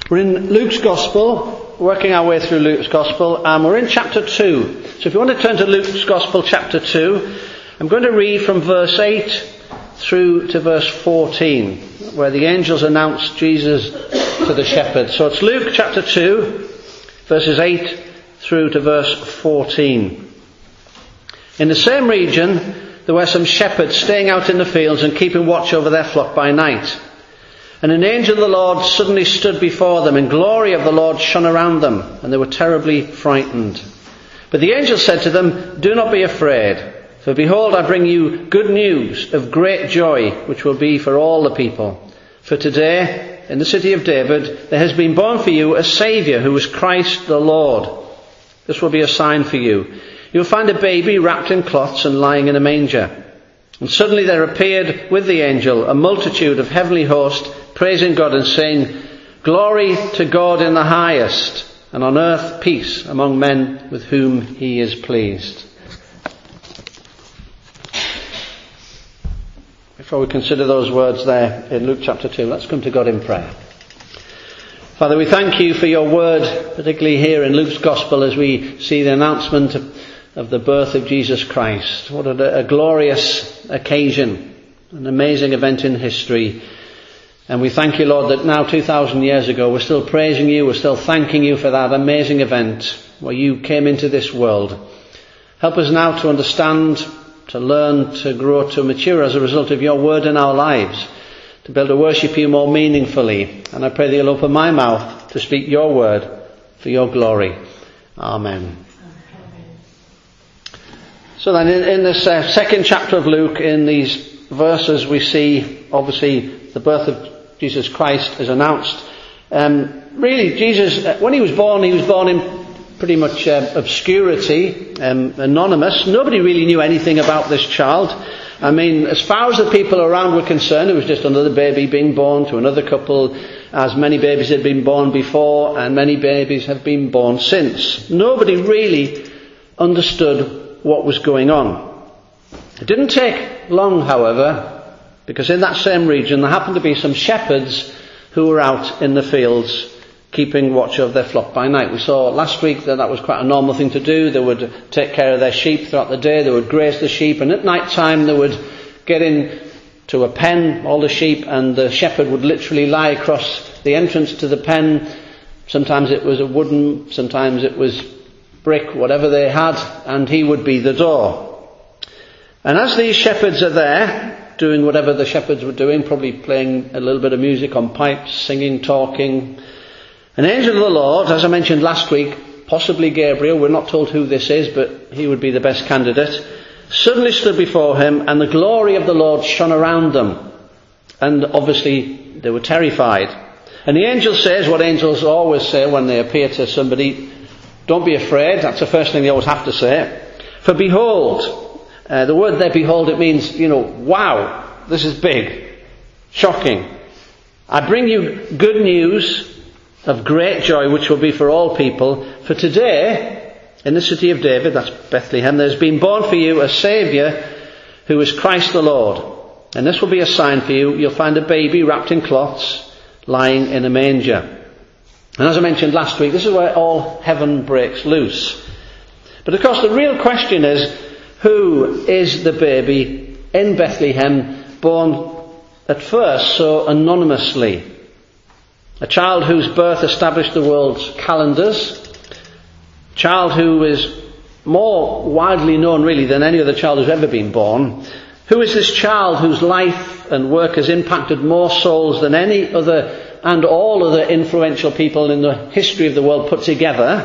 We're in Luke's Gospel, working our way through Luke's Gospel, and we're in chapter 2. So if you want to turn to Luke's Gospel, chapter 2, I'm going to read from verse 8 through to verse 14, where the angels announce Jesus to the shepherds. So it's Luke chapter 2, verses 8 through to verse 14. In the same region, there were some shepherds staying out in the fields and keeping watch over their flock by night. And an angel of the Lord suddenly stood before them, and glory of the Lord shone around them, and they were terribly frightened. But the angel said to them, "Do not be afraid, for behold, I bring you good news of great joy, which will be for all the people. For today, in the city of David, there has been born for you a Saviour, who is Christ the Lord. This will be a sign for you. You will find a baby wrapped in cloths and lying in a manger." And suddenly there appeared with the angel a multitude of heavenly hosts, praising God and saying, "Glory to God in the highest, and on earth peace among men with whom he is pleased." Before we consider those words there in Luke chapter 2, let's come to God in prayer. Father, we thank you for your word, particularly here in Luke's Gospel as we see the announcement of the birth of Jesus Christ. What a glorious occasion, an amazing event in history. And we thank you, Lord, that now 2,000 years ago we're still praising you, we're still thanking you for that amazing event where you came into this world. Help us now to understand, to learn, to grow, to mature as a result of your word in our lives, to be able to worship you more meaningfully. And I pray that you'll open my mouth to speak your word for your glory. Amen. So then in this second chapter of Luke, in these verses, we see obviously the birth of Jesus Christ is announced. Really, Jesus, when he was born in pretty much obscurity, anonymous. Nobody really knew anything about this child. I mean, as far as the people around were concerned, it was just another baby being born to another couple, as many babies had been born before, and many babies have been born since. Nobody really understood what was going on. It didn't take long, however, because in that same region there happened to be some shepherds who were out in the fields keeping watch over their flock by night. We saw last week that was quite a normal thing to do. They would take care of their sheep throughout the day, they would graze the sheep, and at night time they would get into a pen, all the sheep, and the shepherd would literally lie across the entrance to the pen. Sometimes it was a wooden, sometimes it was brick, whatever they had, and he would be the door. And as these shepherds are there, doing whatever the shepherds were doing, probably playing a little bit of music on pipes, singing, talking, an angel of the Lord, as I mentioned last week, possibly Gabriel, we're not told who this is, but he would be the best candidate, suddenly stood before him, and the glory of the Lord shone around them. And obviously they were terrified. And the angel says what angels always say when they appear to somebody: "Don't be afraid." That's the first thing they always have to say. "For behold," the word there, behold, it means, wow, this is big, shocking. "I bring you good news of great joy, which will be for all people. For today, in the city of David," that's Bethlehem, "there's been born for you a Saviour, who is Christ the Lord. And this will be a sign for you. You'll find a baby wrapped in cloths, lying in a manger." And as I mentioned last week, this is where all heaven breaks loose. But of course the real question is, who is the baby in Bethlehem, born at first so anonymously? A child whose birth established the world's calendars. A child who is more widely known really than any other child who's ever been born. Who is this child whose life and work has impacted more souls than any other and all other influential people in the history of the world put together?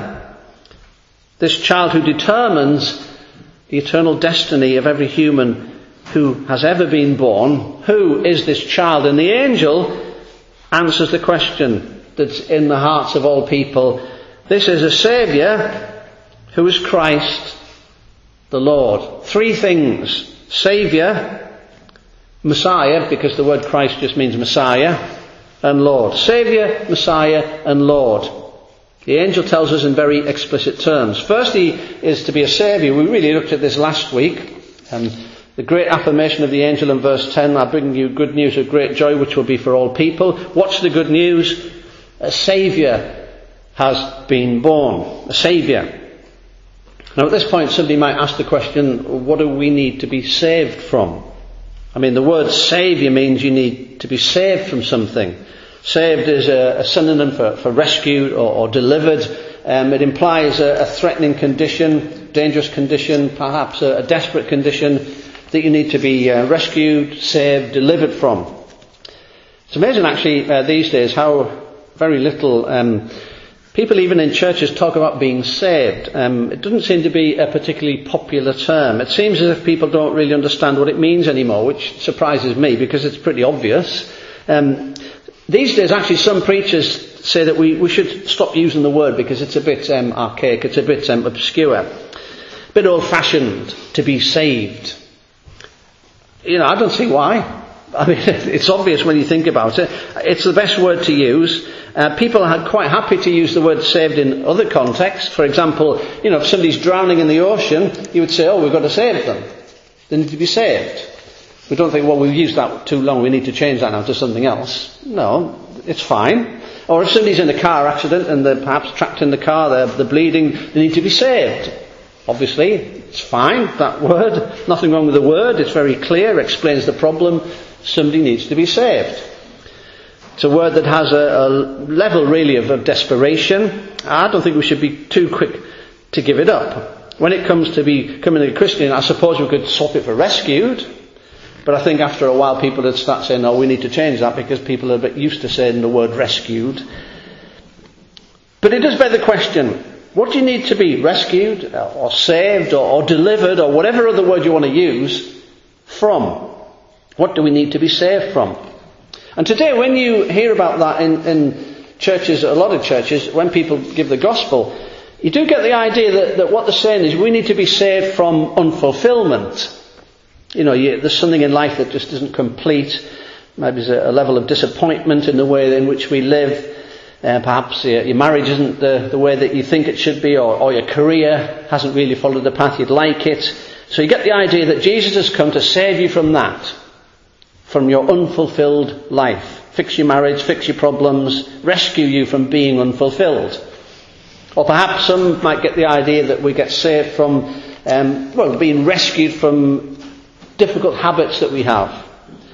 This child who determines the eternal destiny of every human who has ever been born. Who is this child? And the angel answers the question that's in the hearts of all people. This is a Saviour who is Christ the Lord. Three things: Saviour, Messiah, because the word Christ just means Messiah, and Lord. Saviour, Messiah, and Lord. The angel tells us in very explicit terms. First, he is to be a Saviour. We really looked at this last week. The great affirmation of the angel in verse 10, "I bring you good news of great joy, which will be for all people." What's the good news? A Saviour has been born. A Saviour. Now at this point somebody might ask the question, what do we need to be saved from? I mean, the word Saviour means you need to be saved from something. Saved is a synonym for rescued or delivered. It implies a threatening condition, dangerous condition, perhaps a desperate condition that you need to be rescued, saved, delivered from. It's amazing actually these days how very little people even in churches talk about being saved. It doesn't seem to be a particularly popular term. It seems as if people don't really understand what it means anymore, which surprises me because it's pretty obvious. These days actually some preachers say that we should stop using the word because it's a bit archaic, it's a bit obscure, a bit old-fashioned to be saved. You know, I don't see why. I mean, it's obvious when you think about it. It's the best word to use. People are quite happy to use the word saved in other contexts. For example, you know, if somebody's drowning in the ocean, you would say, we've got to save them. They need to be saved. We don't think, we've used that too long, we need to change that now to something else. No, it's fine. Or if somebody's in a car accident and they're perhaps trapped in the car, they're bleeding, they need to be saved. Obviously, it's fine, that word. Nothing wrong with the word. It's very clear, explains the problem. Somebody needs to be saved. It's a word that has a level really of desperation. I don't think we should be too quick to give it up. When it comes to becoming a Christian, I suppose we could swap it for rescued. But I think after a while people would start saying, we need to change that because people are a bit used to saying the word rescued. But it does beg the question, what do you need to be rescued or saved or delivered or whatever other word you want to use from? What do we need to be saved from? And today when you hear about that in churches, a lot of churches, when people give the gospel, you do get the idea that what they're saying is we need to be saved from unfulfillment. You know, there's something in life that just isn't complete. Maybe there's a level of disappointment in the way in which we live. Perhaps your marriage isn't the way that you think it should be, or your career hasn't really followed the path you'd like it. So you get the idea that Jesus has come to save you from that, from your unfulfilled life. Fix your marriage, fix your problems, rescue you from being unfulfilled. Or perhaps some might get the idea that we get saved from, being rescued from difficult habits that we have.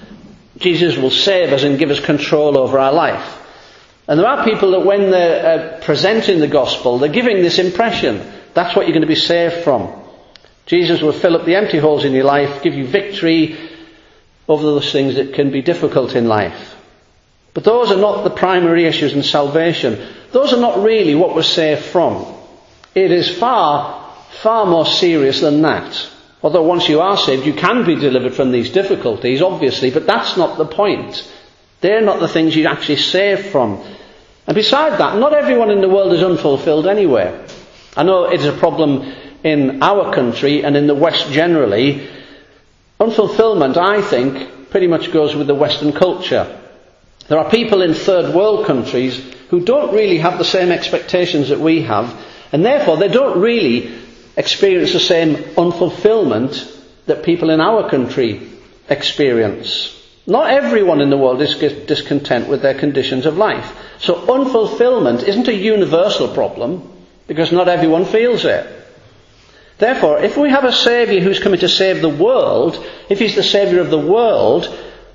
Jesus will save us and give us control over our life. And there are people that when they're presenting the gospel, they're giving this impression. That's what you're going to be saved from. Jesus will fill up the empty holes in your life, give you victory over those things that can be difficult in life. But those are not the primary issues in salvation. Those are not really what we're saved from. It is far, far more serious than that. Although once you are saved, you can be delivered from these difficulties, obviously, but that's not the point. They're not the things you're actually saved from. And beside that, not everyone in the world is unfulfilled anyway. I know it is a problem in our country and in the West generally. Unfulfillment, I think, pretty much goes with the Western culture. There are people in third world countries who don't really have the same expectations that we have, and therefore they don't really experience the same unfulfillment that people in our country experience. Not everyone in the world is discontent with their conditions of life. So unfulfillment isn't a universal problem because not everyone feels it. Therefore, if we have a Saviour who's coming to save the world, if he's the Saviour of the world,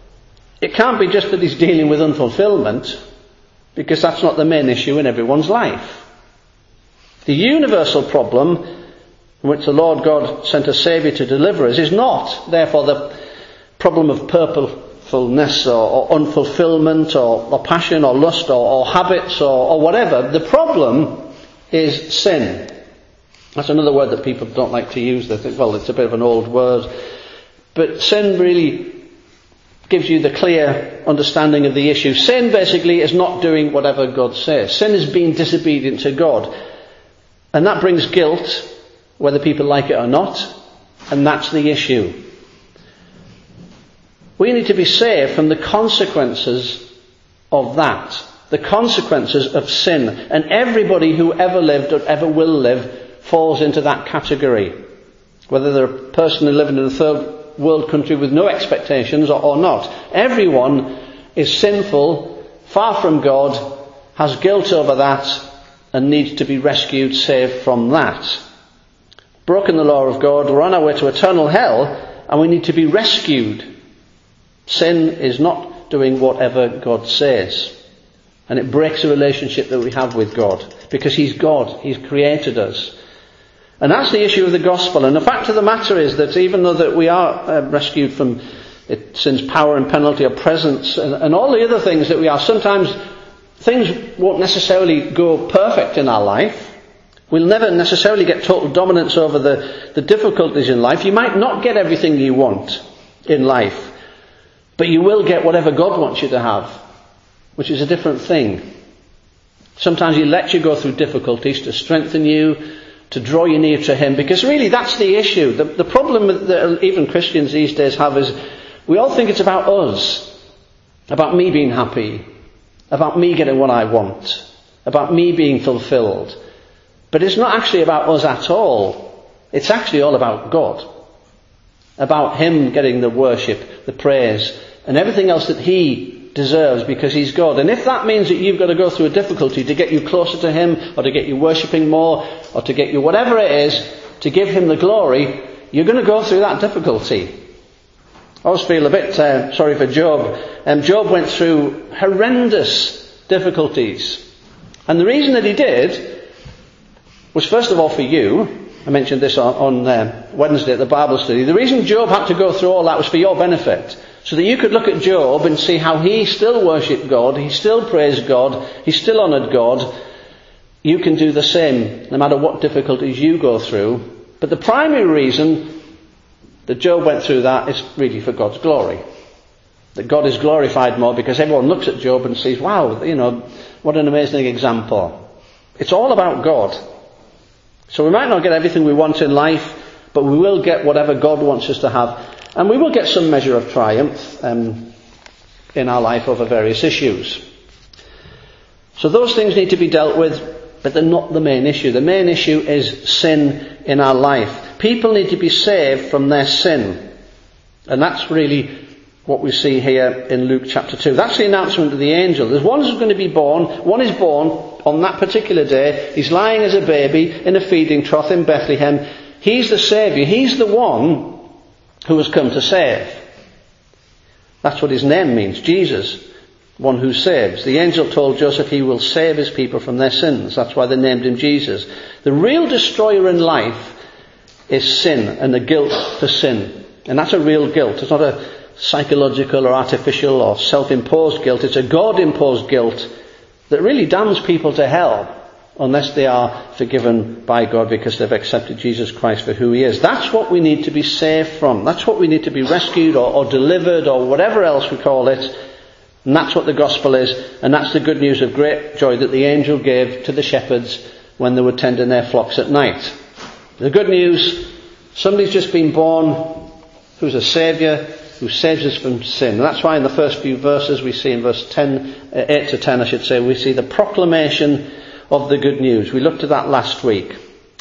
it can't be just that he's dealing with unfulfillment, because that's not the main issue in everyone's life. The universal problem in which the Lord God sent a Saviour to deliver us is not, therefore, the problem of purposefulness or unfulfillment or passion or lust or habits or whatever. The problem is sin. That's another word that people don't like to use. They think, it's a bit of an old word. But sin really gives you the clear understanding of the issue. Sin basically is not doing whatever God says. Sin is being disobedient to God. And that brings guilt, whether people like it or not. And that's the issue. We need to be saved from the consequences of that. The consequences of sin. And everybody who ever lived or ever will live falls into that category. Whether they're a person living in a third world country with no expectations or not. Everyone is sinful, far from God, has guilt over that and needs to be rescued, saved from that. Broken the law of God, we're on our way to eternal hell, and we need to be rescued. Sin is not doing whatever God says. And it breaks the relationship that we have with God. Because He's God. He's created us. And that's the issue of the gospel. And the fact of the matter is that even though that we are rescued from sin's power and penalty or presence and all the other things that we are, sometimes things won't necessarily go perfect in our life. We'll never necessarily get total dominance over the difficulties in life. You might not get everything you want in life. But you will get whatever God wants you to have, which is a different thing. Sometimes He lets you go through difficulties to strengthen you, to draw you near to Him, because really that's the issue. The problem that even Christians these days have is we all think it's about us, about me being happy, about me getting what I want, about me being fulfilled. But it's not actually about us at all. It's actually all about God. About Him getting the worship, the praise, and everything else that He deserves because He's God. And if that means that you've got to go through a difficulty to get you closer to Him, or to get you worshipping more, or to get you whatever it is, to give Him the glory, you're going to go through that difficulty. I always feel a bit sorry for Job. Job went through horrendous difficulties. And the reason that he did was first of all for you. I mentioned this on Wednesday at the Bible study. The reason Job had to go through all that was for your benefit. So that you could look at Job and see how he still worshipped God, he still praised God, he still honoured God. You can do the same, no matter what difficulties you go through. But the primary reason that Job went through that is really for God's glory. That God is glorified more because everyone looks at Job and sees, wow, what an amazing example. It's all about God. So we might not get everything we want in life, but we will get whatever God wants us to have. And we will get some measure of triumph in our life over various issues. So those things need to be dealt with, but they're not the main issue. The main issue is sin in our life. People need to be saved from their sin. And that's really what we see here in Luke chapter 2. That's the announcement of the angel. There's one who's going to be born. One is born on that particular day. He's lying as a baby in a feeding trough in Bethlehem. He's the Saviour. He's the one who has come to save. That's what his name means, Jesus, one who saves. The angel told Joseph he will save his people from their sins. That's why they named him Jesus. The real destroyer in life is sin and the guilt for sin. And that's a real guilt. It's not a psychological or artificial or self-imposed guilt. It's a God-imposed guilt that really damns people to hell unless they are forgiven by God because they've accepted Jesus Christ for who He is. That's what we need to be saved from. That's what we need to be rescued or delivered or whatever else we call it. And that's what the gospel is. And that's the good news of great joy that the angel gave to the shepherds when they were tending their flocks at night. The good news, somebody's just been born who's a Saviour, who saves us from sin. And that's why in the first few verses we see in verse 8 to 10 I should say, we see the proclamation of the good news. We looked at that last week.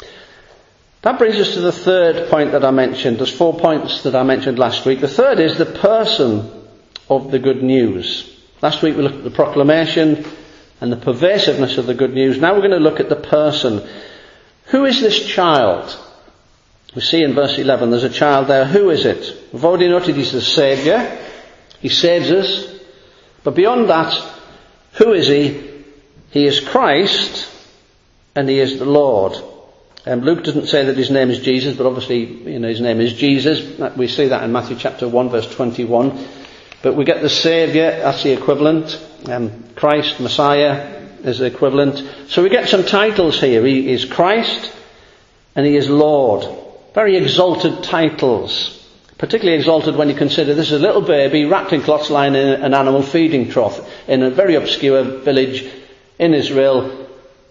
That brings us to the third point that I mentioned. There's 4 points that I mentioned last week. The third is the person of the good news. Last week we looked at the proclamation and the pervasiveness of the good news. Now we're going to look at the person. Who is this child? We see in verse 11 there's a child there. Who is it? We've already noted he's the Saviour. He saves us. But beyond that, who is He? He is Christ and He is the Lord. Luke doesn't say that His name is Jesus, but obviously His name is Jesus. We see that in Matthew chapter 1 verse 21. But we get the Saviour, that's the equivalent. Christ, Messiah is the equivalent. So we get some titles here. He is Christ and He is Lord. Very exalted titles. Particularly exalted when you consider this is a little baby wrapped in cloths lying in an animal feeding trough in a very obscure village in Israel.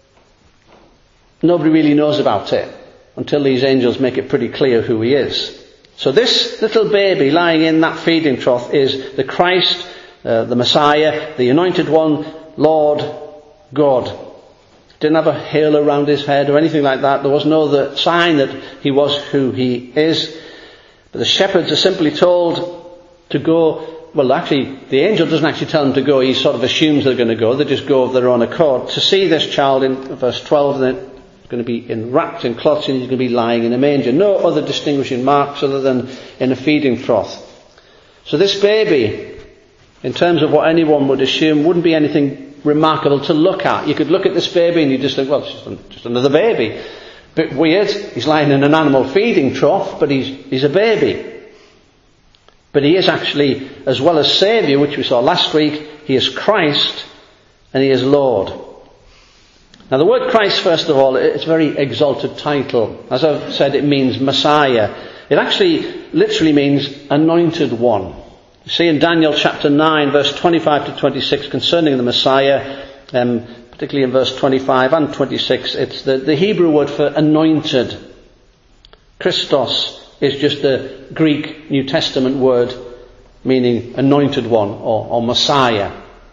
Nobody really knows about it until these angels make it pretty clear who He is. So this little baby lying in that feeding trough is the Christ, the Messiah, the Anointed One, Lord, God. Didn't have a halo around His head or anything like that. There was no other sign that He was who He is. But the shepherds are simply told to go well, actually, the angel doesn't actually tell them to go. He sort of assumes they're going to go. They just go of their own accord. To see this child in verse 12, then going to be wrapped in cloths and he's going to be lying in a manger. No other distinguishing marks other than in a feeding trough. So this baby, in terms of what anyone would assume, wouldn't be anything remarkable to look at. You could look at this baby and you just think, well, it's just another baby. Bit weird. He's lying in an animal feeding trough, but he's a baby. But he is actually, as well as Saviour, which we saw last week, he is Christ and he is Lord. Now the word Christ, first of all, it's a very exalted title. As I've said, it means Messiah. It actually literally means anointed one. You see in Daniel chapter 9, verse 25 to 26, concerning the Messiah, particularly in verse 25 and 26, it's the Hebrew word for anointed. Christos is just the Greek New Testament word meaning anointed one or Messiah.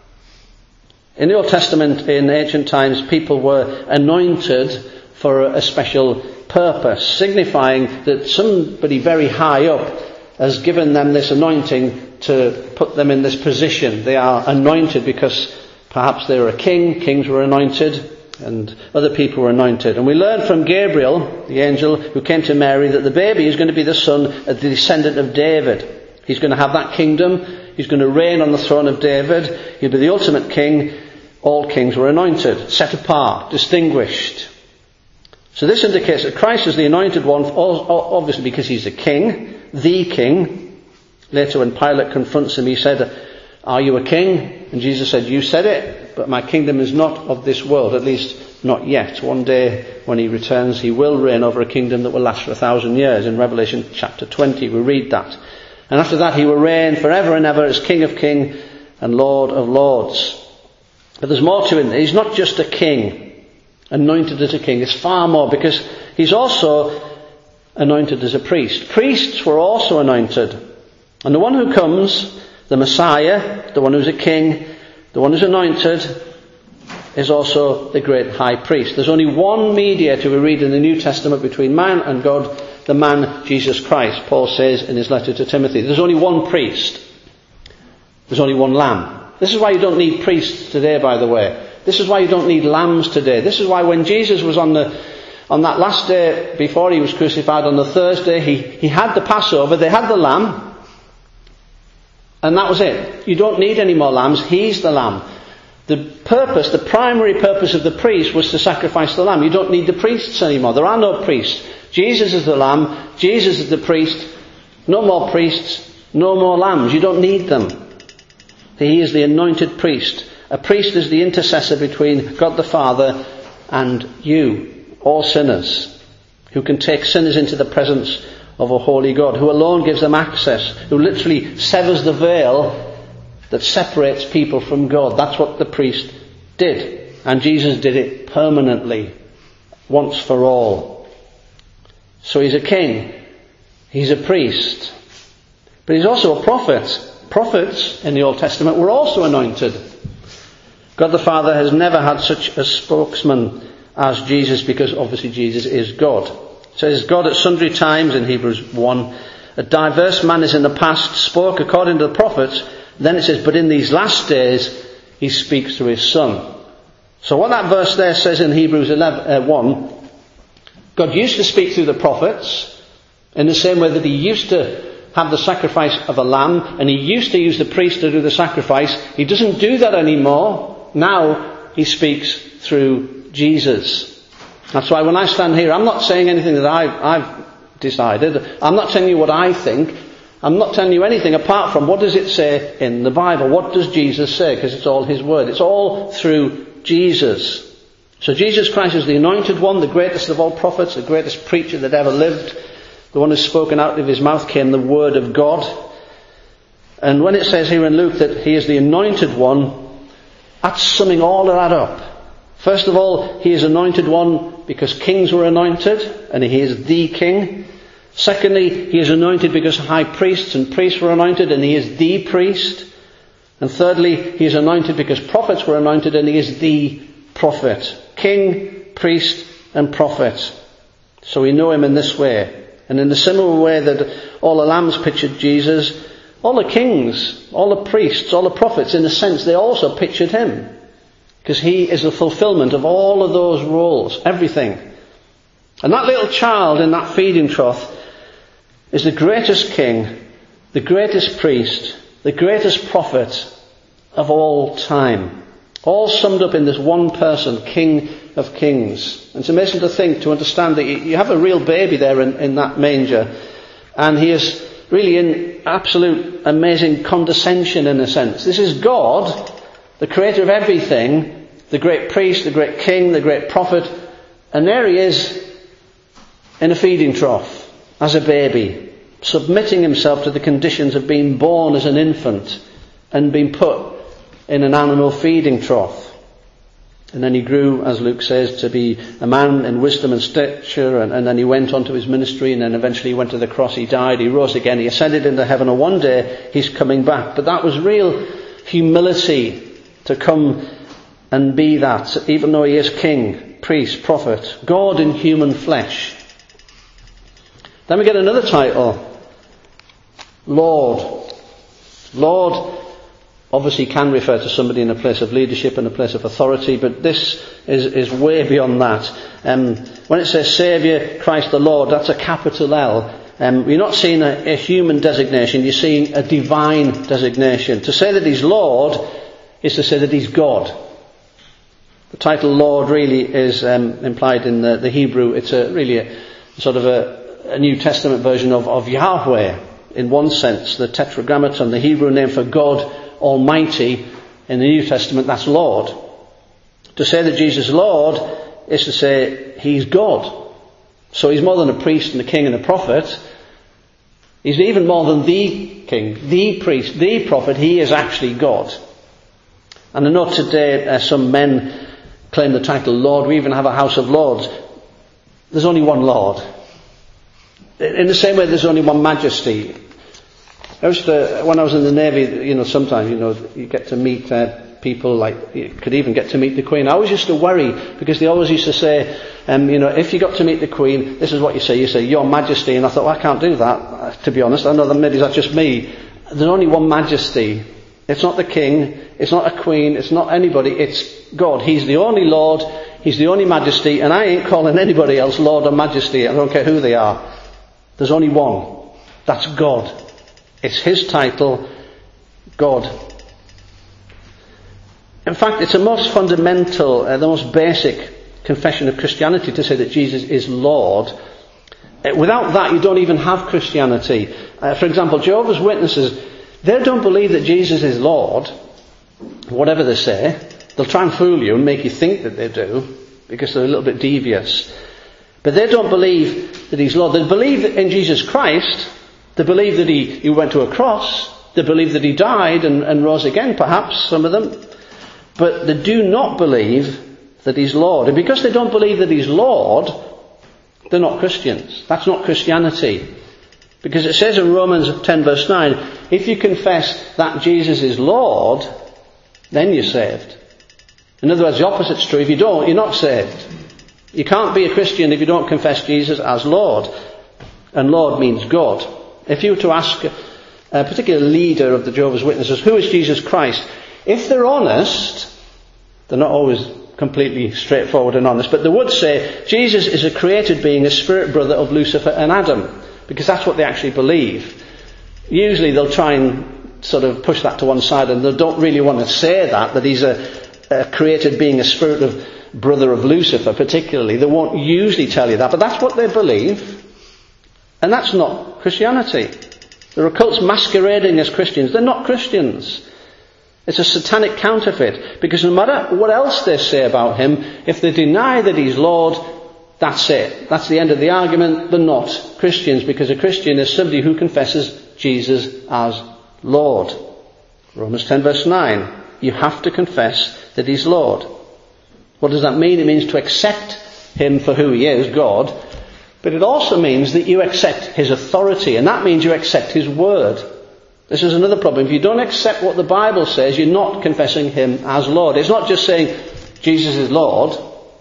In the Old Testament, in ancient times, people were anointed for a special purpose, signifying that somebody very high up has given them this anointing to put them in this position. They are anointed because perhaps they were a king, kings were anointed, and other people were anointed. And we learn from Gabriel, the angel who came to Mary, that the baby is going to be the son of the descendant of David. He's going to have that kingdom. He's going to reign on the throne of David. He'll be the ultimate king. All kings were anointed, set apart, distinguished. So this indicates that Christ is the anointed one, obviously because he's the king. Later when Pilate confronts him, he said, "Are you a king?" And Jesus said, "You said it, but my kingdom is not of this world, at least not yet. One day when he returns, he will reign over a kingdom that will last for 1,000 years. In Revelation chapter 20, we read that. And after that, he will reign forever and ever as King of Kings and Lord of Lords. But there's more to him. He's not just a king, anointed as a king. It's far more, because he's also anointed as a priest. Priests were also anointed. And the one who comes, the Messiah, the one who's a king, the one who's anointed, is also the great high priest. There's only one mediator, we read in the New Testament, between man and God, the man Jesus Christ. Paul says in his letter to Timothy, there's only one priest. There's only one lamb. This is why you don't need priests today, by the way. This is why you don't need lambs today. This is why when Jesus was on that last day before he was crucified, on the Thursday, he had the Passover, they had the lamb, and that was it. You don't need any more lambs. He's the lamb. The primary purpose of the priest was to sacrifice the lamb. You don't need the priests anymore. There are no priests. Jesus is the lamb. Jesus is the priest. No more priests. No more lambs. You don't need them. He is the anointed priest. A priest is the intercessor between God the Father and you, all sinners, who can take sinners into the presence of a holy God, who alone gives them access, who literally severs the veil that separates people from God. That's what the priest did. And Jesus did it permanently, once for all. So he's a king. He's a priest. But he's also a prophet. Prophets in the Old Testament were also anointed. God the Father has never had such a spokesman as Jesus, because obviously Jesus is God. It says God at sundry times in Hebrews 1, a diverse manners in the past spoke according to the prophets. Then it says, but in these last days he speaks through his Son. So what that verse there says in Hebrews 1, God used to speak through the prophets in the same way that he used to have the sacrifice of a lamb, and he used to use the priest to do the sacrifice. He doesn't do that anymore. Now he speaks through Jesus. That's why when I stand here, I'm not saying anything that I've decided. I'm not telling you what I think. I'm not telling you anything apart from what does it say in the Bible. What does Jesus say? Because it's all his word. It's all through Jesus. So Jesus Christ is the anointed one, the greatest of all prophets, the greatest preacher that ever lived. The one who's spoken out of his mouth came the word of God. And when it says here in Luke that he is the anointed one, that's summing all of that up. First of all, he is anointed one because kings were anointed, and he is the king. Secondly, he is anointed because high priests and priests were anointed, and he is the priest. And thirdly, he is anointed because prophets were anointed, and he is the prophet. King, priest, and prophet. So we know him in this way. And in the similar way that all the lambs pictured Jesus, All the kings, all the priests, all the prophets, in a sense, they also pictured him. Because he is the fulfillment of all of those roles, everything. And that little child in that feeding trough is the greatest king, the greatest priest, the greatest prophet of all time. All summed up in this one person, King of Kings. And it's amazing to think, to understand that you have a real baby there in that manger. And he is really in absolute amazing condescension in a sense. This is God, the creator of everything, the great priest, the great king, the great prophet. And there he is in a feeding trough as a baby, submitting himself to the conditions of being born as an infant and being put in an animal feeding trough. And then he grew, as Luke says, to be a man in wisdom and stature, and then he went on to his ministry, and then eventually he went to the cross, he died, he rose again, he ascended into heaven, and one day he's coming back. But that was real humility to come and be that, even though he is king, priest, prophet, God in human flesh. Then we get another title, Lord. Lord obviously can refer to somebody in a place of leadership and a place of authority, but this is way beyond that. When it says Saviour, Christ the Lord, that's a capital L. You're not seeing a human designation, you're seeing a divine designation. To say that he's Lord is to say that he's God. The title Lord really is implied in the Hebrew. It's really a sort of a New Testament version of Yahweh in one sense. The Tetragrammaton, the Hebrew name for God Almighty in the New Testament, that's Lord. To say that Jesus is Lord is to say he's God. So he's more than a priest and a king and a prophet. He's even more than the king, the priest, the prophet. He is actually God. And I know today some men claim the title Lord. We even have a House of Lords. There's only one Lord. In the same way there's only one Majesty. When I was in the Navy, sometimes, you get to meet people, like, you could even get to meet the Queen. I always used to worry, because they always used to say, if you got to meet the Queen, this is what you say. You say, Your Majesty. And I thought, well, I can't do that, to be honest. I know that maybe that's just me. There's only one Majesty. It's not the King. It's not a Queen. It's not anybody. It's God. He's the only Lord. He's the only Majesty. And I ain't calling anybody else Lord or Majesty. I don't care who they are. There's only one. That's God. It's his title, God. In fact, it's the most fundamental, the most basic confession of Christianity to say that Jesus is Lord. Without that, you don't even have Christianity. For example, Jehovah's Witnesses, they don't believe that Jesus is Lord, whatever they say. They'll try and fool you and make you think that they do, because they're a little bit devious. But they don't believe that he's Lord. They believe in Jesus Christ. They believe that he went to a cross. They believe that he died and rose again, perhaps, some of them. But they do not believe that he's Lord. And because they don't believe that he's Lord, they're not Christians. That's not Christianity. Because it says in Romans 10 verse 9, if you confess that Jesus is Lord, then you're saved. In other words, the opposite's true. If you don't, you're not saved. You can't be a Christian if you don't confess Jesus as Lord. And Lord means God. If you were to ask a particular leader of the Jehovah's Witnesses, who is Jesus Christ? If they're honest, they're not always completely straightforward and honest, but they would say Jesus is a created being, a spirit brother of Lucifer and Adam, because that's what they actually believe. Usually they'll try and sort of push that to one side, and they don't really want to say that he's a created being, a spirit of brother of Lucifer particularly. They won't usually tell you that, but that's what they believe. And that's not Christianity. There are cults masquerading as Christians. They're not Christians. It's a satanic counterfeit. Because no matter what else they say about him, if they deny that he's Lord, that's it. That's the end of the argument. They're not Christians, because a Christian is somebody who confesses Jesus as Lord. Romans 10 verse 9. You have to confess that he's Lord. What does that mean? It means to accept him for who he is, God. But it also means that you accept his authority, and that means you accept his word. This is another problem. If you don't accept what the Bible says, you're not confessing him as Lord. It's not just saying Jesus is Lord.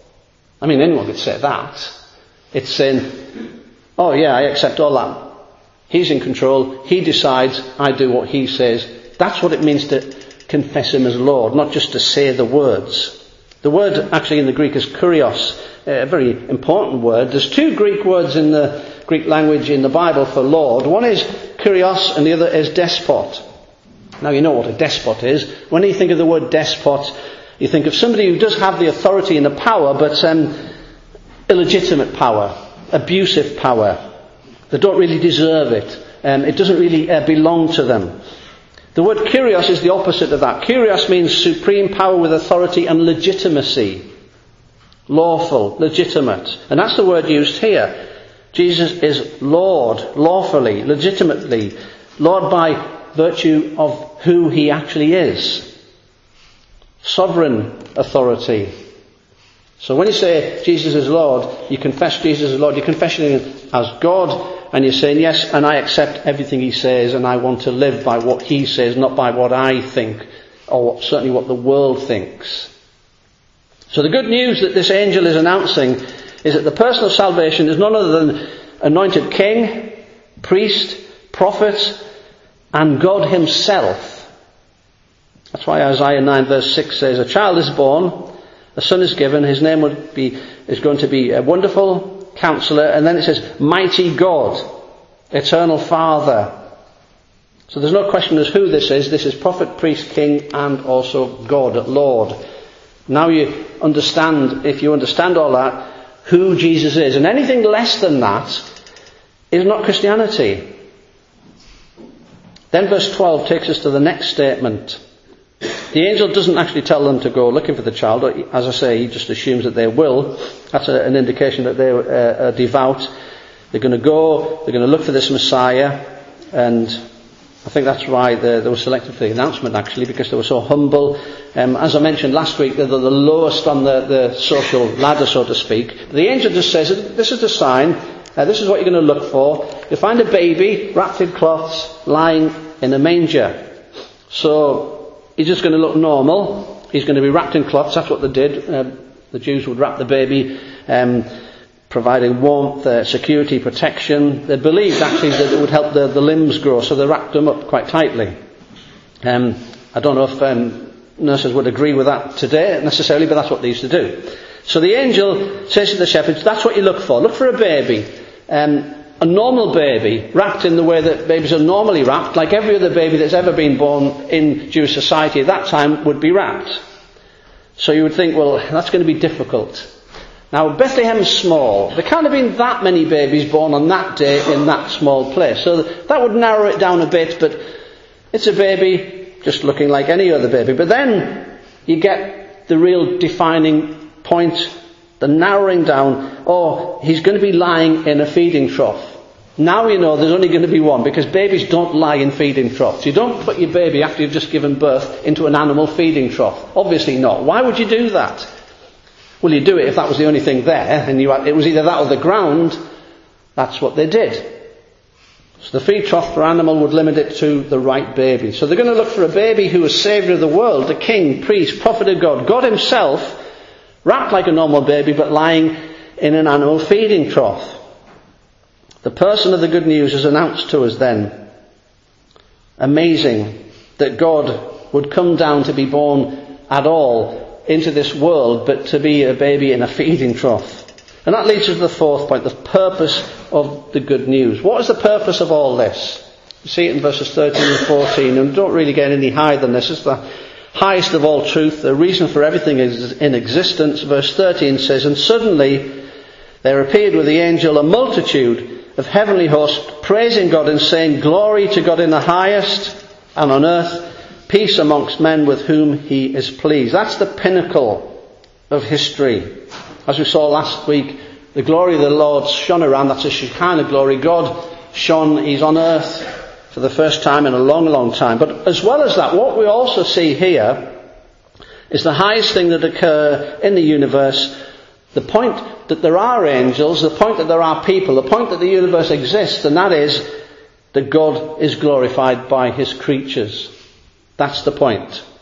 I mean, anyone could say that. It's saying, oh yeah, I accept all that. He's in control. He decides. I do what he says. That's what it means to confess him as Lord, not just to say the words. The word actually in the Greek is kurios, a very important word. There's two Greek words in the Greek language in the Bible for Lord. One is kurios and the other is despot. Now you know what a despot is. When you think of the word despot, you think of somebody who does have the authority and the power, but illegitimate power, abusive power. They don't really deserve it. It doesn't really belong to them. The word kurios is the opposite of that. Kurios means supreme power with authority and legitimacy. Lawful, legitimate. And that's the word used here. Jesus is Lord, lawfully, legitimately. Lord by virtue of who he actually is. Sovereign authority. So when you say Jesus is Lord, you confess Jesus as Lord, you're confessing him as God, and you're saying, yes, and I accept everything he says, and I want to live by what he says, not by what I think, or certainly what the world thinks. So the good news that this angel is announcing is that the person of salvation is none other than anointed king, priest, prophet, and God himself. That's why Isaiah 9 verse 6 says, a child is born, a son is given, his name is going to be a wonderful Counselor, and then it says, mighty God, eternal Father. So there's no question as who this is. This is prophet, priest, king, and also God, Lord. Now you understand, if you understand all that, who Jesus is. And anything less than that is not Christianity. Then verse 12 takes us to the next statement. The angel doesn't actually tell them to go looking for the child. As I say, he just assumes that they will. That's an indication that they are devout. They're going to go, they're going to look for this Messiah. And I think that's why they were selected for the announcement, actually, because they were so humble. As I mentioned last week, they're the lowest on the social ladder, so to speak. The angel just says, this is the sign. This is what you're going to look for. You'll find a baby wrapped in cloths lying in a manger. So he's just going to look normal. He's going to be wrapped in cloths. That's what they did. The Jews would wrap the baby, providing warmth, security, protection. They believed actually that it would help the limbs grow, so they wrapped them up quite tightly. I don't know if nurses would agree with that today necessarily, but that's what they used to do. So the angel says to the shepherds, that's what you look for. Look for a baby. A normal baby, wrapped in the way that babies are normally wrapped, like every other baby that's ever been born in Jewish society at that time would be wrapped. So you would think, well, that's going to be difficult. Now, Bethlehem is small. There can't have been that many babies born on that day in that small place. So that would narrow it down a bit, but it's a baby just looking like any other baby. But then you get the real defining point, the narrowing down. Oh, he's going to be lying in a feeding trough. Now you know there's only going to be one, because babies don't lie in feeding troughs. You don't put your baby after you've just given birth into an animal feeding trough. Obviously not. Why would you do that? Well, you do it if that was the only thing there, and it was either that or the ground. That's what they did. So the feed trough for animal would limit it to the right baby. So they're going to look for a baby who is Saviour of the world, the King, priest, prophet of God. God himself, wrapped like a normal baby, but lying in an animal feeding trough. The person of the good news is announced to us then. Amazing that God would come down to be born at all into this world, but to be a baby in a feeding trough. And that leads us to the fourth point, the purpose of the good news. What is the purpose of all this? You see it in verses 13 and 14, and don't really get any higher than this. It's the highest of all truth. The reason for everything is in existence. Verse 13 says, and suddenly there appeared with the angel a multitude of heavenly hosts, praising God and saying, glory to God in the highest, and on earth peace amongst men with whom he is pleased. That's the pinnacle of history. As we saw last week, the glory of the Lord shone around. That's a Shekinah glory. God shone, he's on earth for the first time in a long, long time. But as well as that, what we also see here is the highest thing that occur in the universe, the point that there are angels, the point that there are people, the point that the universe exists, and that is that God is glorified by his creatures. That's the point.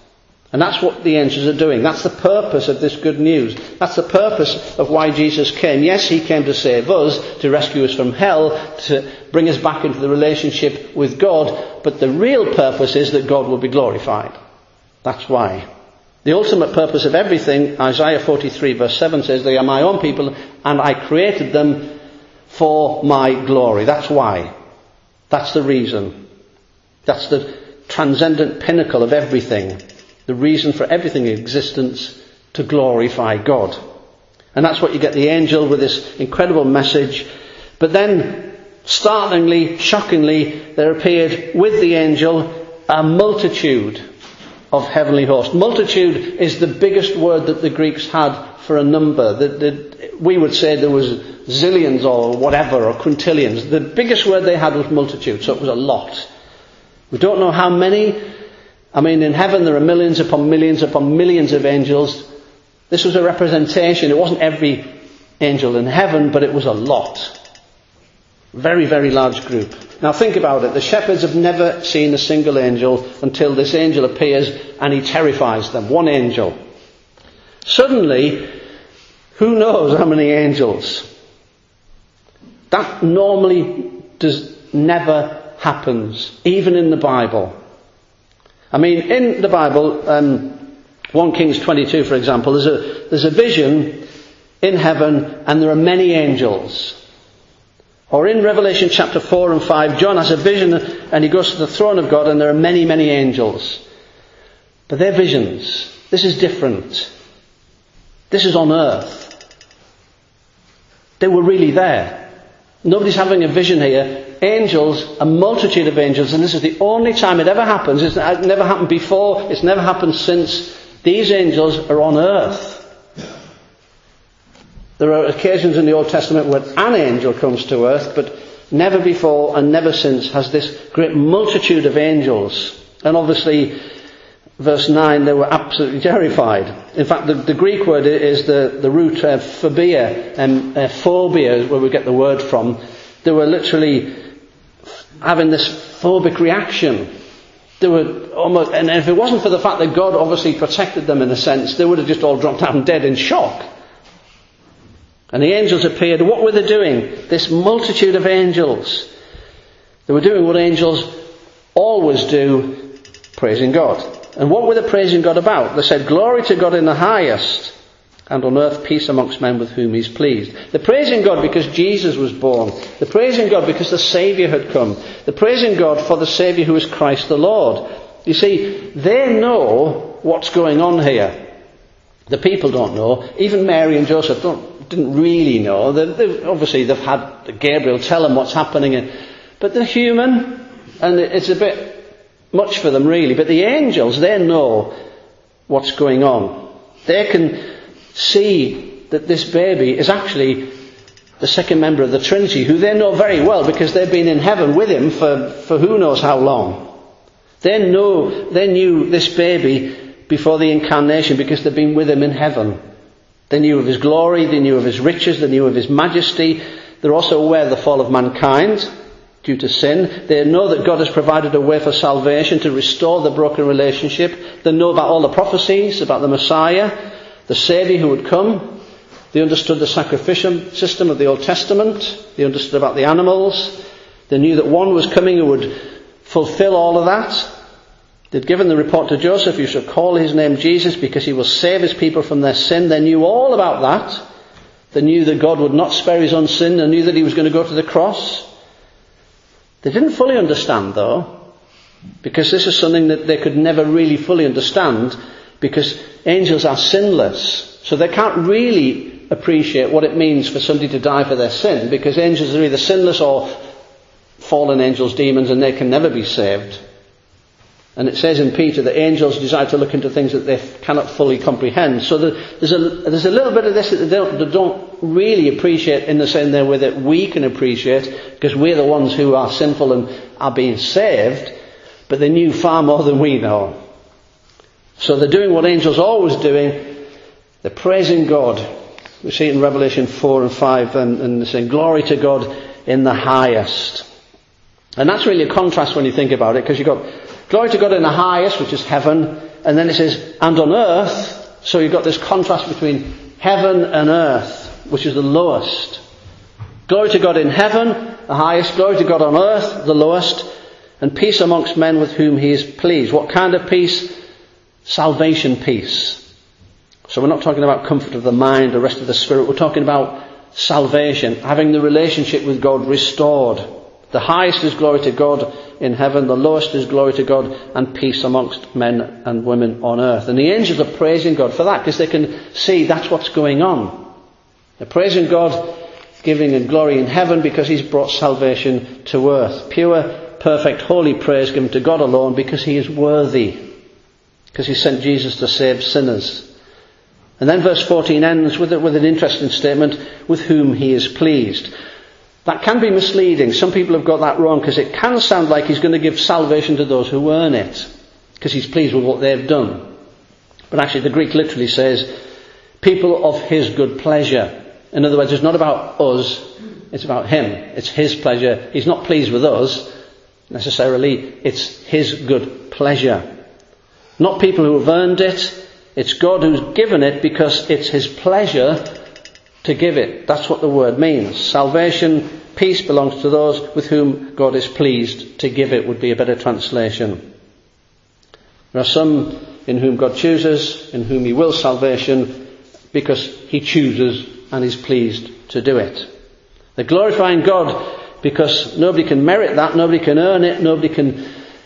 And that's what the angels are doing. That's the purpose of this good news. That's the purpose of why Jesus came. Yes, he came to save us, to rescue us from hell, to bring us back into the relationship with God. But the real purpose is that God will be glorified. That's why. The ultimate purpose of everything, Isaiah 43 verse 7 says, they are my own people and I created them for my glory. That's why. That's the reason. That's the transcendent pinnacle of everything. The reason for everything in existence, to glorify God. And that's what you get the angel with this incredible message. But then, startlingly, shockingly, there appeared with the angel a multitude of heavenly hosts. Multitude is the biggest word that the Greeks had for a number. We would say there was zillions or whatever, or quintillions. The biggest word they had was multitude, so it was a lot. We don't know how many. I mean, in heaven there are millions upon millions of angels. This was a representation. It wasn't every angel in heaven, but it was a lot. Very, very large group. Now think about it. The shepherds have never seen a single angel until this angel appears and he terrifies them. One angel. Suddenly, who knows how many angels? That normally never happens, even in the Bible. I mean, in the Bible, 1 Kings 22, for example, there's a vision in heaven and there are many angels. Or in Revelation chapter 4 and 5, John has a vision and he goes to the throne of God and there are many, many angels. But they're visions. This is different. This is on earth. They were really there. Nobody's having a vision here. Angels, a multitude of angels, and this is the only time it ever happens. It's never happened before. It's never happened since. These angels are on earth. There are occasions in the Old Testament where an angel comes to earth, but never before and never since has this great multitude of angels. And obviously, verse 9, they were absolutely terrified. In fact, the Greek word is the root phobia, and phobia is where we get the word from. They were literally having this phobic reaction. They were almost, and if it wasn't for the fact that God obviously protected them in a sense, they would have just all dropped down dead in shock. And the angels appeared. What were they doing? This multitude of angels. They were doing what angels always do, praising God. And what were they praising God about? They said, "Glory to God in the highest, and on earth peace amongst men with whom he's pleased." They're praising God because Jesus was born. They're praising God because the Saviour had come. They're praising God for the Saviour who is Christ the Lord. You see, they know what's going on here. The people don't know. Even Mary and Joseph didn't really know. They've had Gabriel tell them what's happening. But they're human, and it's a bit much for them really. But the angels, they know what's going on. They can see that this baby is actually the second member of the Trinity, who they know very well because they've been in heaven with him for who knows how long. They knew this baby before the incarnation because they've been with him in heaven. They knew of his glory, they knew of his riches, they knew of his majesty. They're also aware of the fall of mankind due to sin. They know that God has provided a way for salvation to restore the broken relationship. They know about all the prophecies about the Messiah, the Saviour who would come. They understood the sacrificial system of the Old Testament. They understood about the animals. They knew that one was coming who would fulfill all of that. They'd given the report to Joseph, "You shall call his name Jesus because he will save his people from their sin." They knew all about that. They knew that God would not spare his own sin. They knew that he was going to go to the cross. They didn't fully understand though, because this is something that they could never really fully understand, because angels are sinless. So they can't really appreciate what it means for somebody to die for their sin, because angels are either sinless or fallen angels, demons, and they can never be saved. And it says in Peter that angels desire to look into things that they cannot fully comprehend. So there's a little bit of this that they don't really appreciate in the same way that we can appreciate, because we're the ones who are sinful and are being saved. But they knew far more than we know. So they're doing what angels are always doing. They're praising God. We see it in Revelation 4 and 5, and they're saying, "Glory to God in the highest." And that's really a contrast when you think about it, because you've got glory to God in the highest, which is heaven, and then it says, and on earth. So you've got this contrast between heaven and earth, which is the lowest. Glory to God in heaven, the highest. Glory to God on earth, the lowest. And peace amongst men with whom he is pleased. What kind of peace? Salvation peace. So we're not talking about comfort of the mind, the rest of the spirit. We're talking about salvation, having the relationship with God restored. The highest is glory to God in heaven, the lowest is glory to God, and peace amongst men and women on earth. And the angels are praising God for that, because they can see that's what's going on. They're praising God, giving him glory in heaven because he's brought salvation to earth. Pure, perfect, holy praise given to God alone because he is worthy. Because he sent Jesus to save sinners. And then verse 14 ends with an interesting statement, with whom he is pleased. That can be misleading. Some people have got that wrong, because it can sound like he's going to give salvation to those who earn it, because he's pleased with what they've done. But actually the Greek literally says, people of his good pleasure. In other words, it's not about us, it's about him. It's his pleasure. He's not pleased with us, necessarily. It's his good pleasure. Not people who have earned it. It's God who's given it because it's his pleasure to give it. That's what the word means. Salvation, peace belongs to those with whom God is pleased to give it, would be a better translation. There are some in whom God chooses, in whom he wills salvation because he chooses and is pleased to do it. They're glorifying God because nobody can merit that, nobody can earn it, nobody can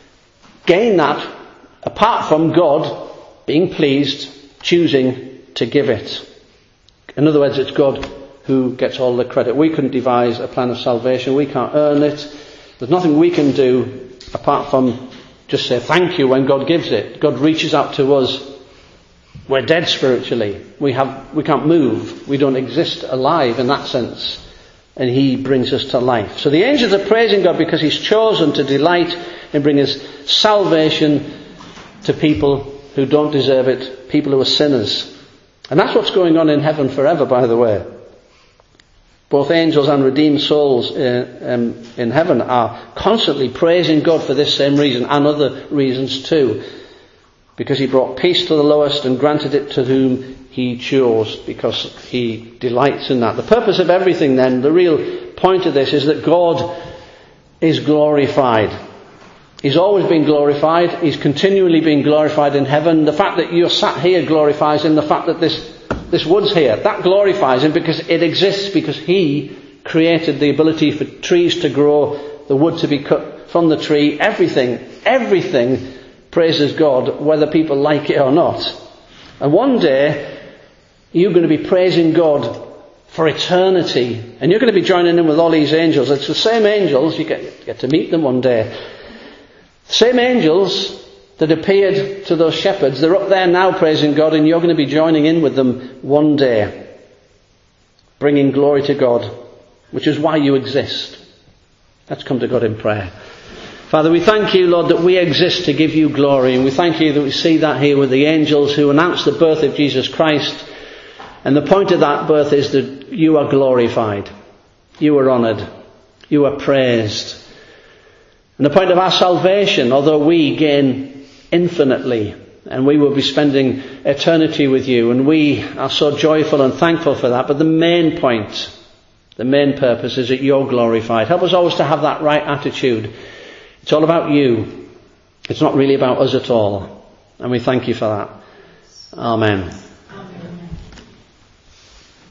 gain that apart from God being pleased, choosing to give it. In other words, it's God who gets all the credit. We couldn't devise a plan of salvation. We can't earn it. There's nothing we can do apart from just say thank you when God gives it. God reaches out to us. We're dead spiritually. We can't move. We don't exist alive in that sense. And he brings us to life. So the angels are praising God because he's chosen to delight in bringing salvation to people who don't deserve it, people who are sinners. And that's what's going on in heaven forever, by the way. Both angels and redeemed souls in heaven are constantly praising God for this same reason, and other reasons too. Because he brought peace to the lowest and granted it to whom he chose, because he delights in that. The purpose of everything then, the real point of this, is that God is glorified. He's always been glorified. He's continually been glorified in heaven. The fact that you're sat here glorifies him. The fact that this wood's here, that glorifies him because it exists, because he created the ability for trees to grow, the wood to be cut from the tree. Everything praises God, whether people like it or not. And one day, you're going to be praising God for eternity. And you're going to be joining in with all these angels. It's the same angels. You get to meet them one day. Same angels that appeared to those shepherds, they're up there now praising God, and you're going to be joining in with them one day, bringing glory to God, which is why you exist. Let's come to God in prayer. Father, we thank you, Lord, that we exist to give you glory, and we thank you that we see that here with the angels who announced the birth of Jesus Christ. And the point of that birth is that you are glorified, you are honoured, you are praised. And the point of our salvation, although we gain infinitely, and we will be spending eternity with you, and we are so joyful and thankful for that, but the main point, the main purpose is that you're glorified. Help us always to have that right attitude. It's all about you. It's not really about us at all. And we thank you for that. Amen.